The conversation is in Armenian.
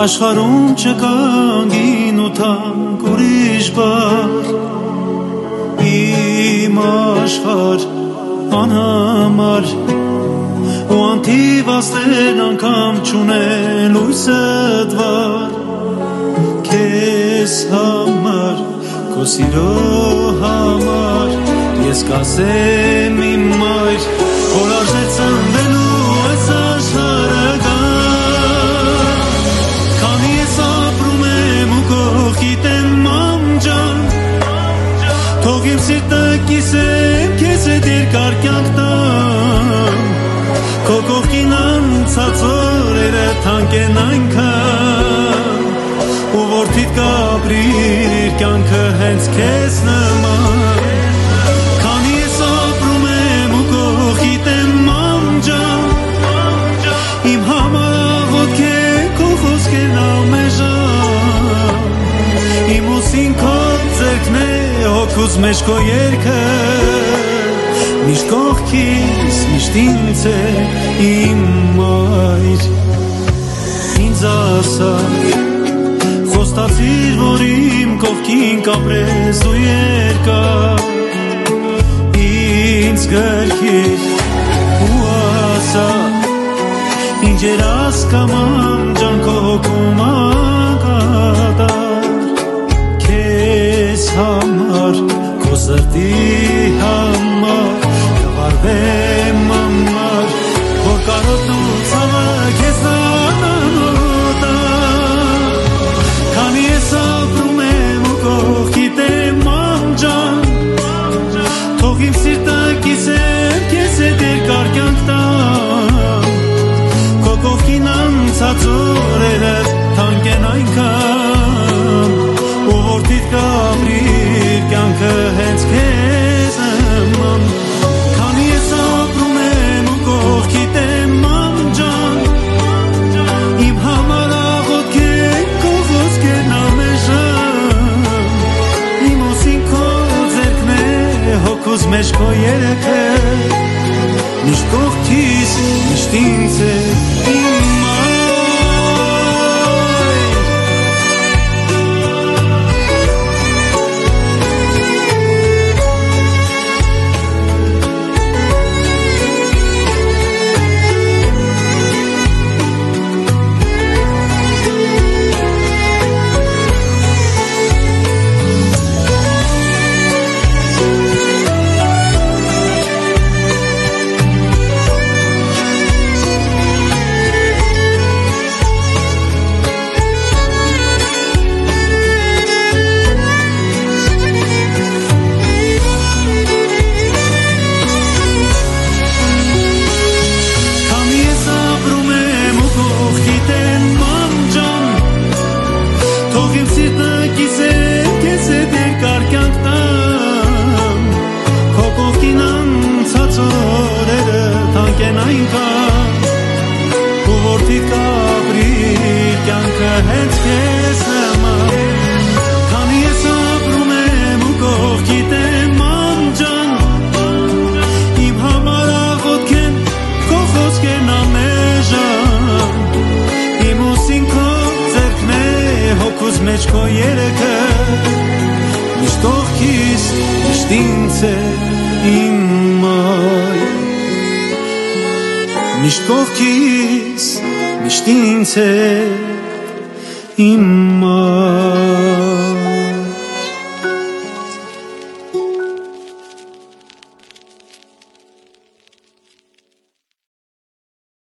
աշխարհում չկանգին ու թանկ ուրիշ բար իմ աշխարհ անհամար ու անթիվ աստղերն անգամ չունեն լույսը դվար քեզ համար քո սիրո համար ես կասեմ իմ մայր որ արժե ծնվելու այս աշխարհը քանի ես ապրում եմ ու կողքիդ եմ մամ ջան թող իմ սիրտը կիսեմ քեզ հետ երկար կյանք տամ քո կողքին անցած օրերը թանկ են այնքան ու որդիդ կապրի իր կյանքը հենց քեզ նման քանի ես ապրում եմ ու կողքիդ եմ մամ ջան իմ համար աղոթք է քո խոսքերն ամեժան իմ ուսին քո ձեռքն է հոգուս մեջ քո երգը միշտ կողքիս միշտ ինձ է իմ մայր ինձ ասա խոստացիր որ իմ կողքին կապրես ու երկար ինձ գրկիր ու ասա ինչ երաս կամամ ջան քո հոգում ակատար քեզ համար քո սրտի համար կվարվեմ համար որ կարոտն ու ցավը քեզ անանոտա քանի ես ապրում եմ ու կողքիդ եմ մամ ջան թող իմ սիրտը կիսեմ քեզ հետ երկար կյանք տամ քո կողքին անցած օրերը թանկ են այնքան ու որդիդ կապրի իր կյանքը հենց քեզ նման քանի ես ապրում եմ ու կողքիդ եմ մամ ջան իմ համար աղոթք է քո խոսքերն ամեժան իմ ուսին քո ձեռքն է հոգուս մեջ քո երգը միշտ կողքիս միշտ ինձ է իմ մեջ քո երգը միշտ կողքիս միշտ ինձ է իմ մայր միշտ կողքիս միշտ ինձ է իմ մայր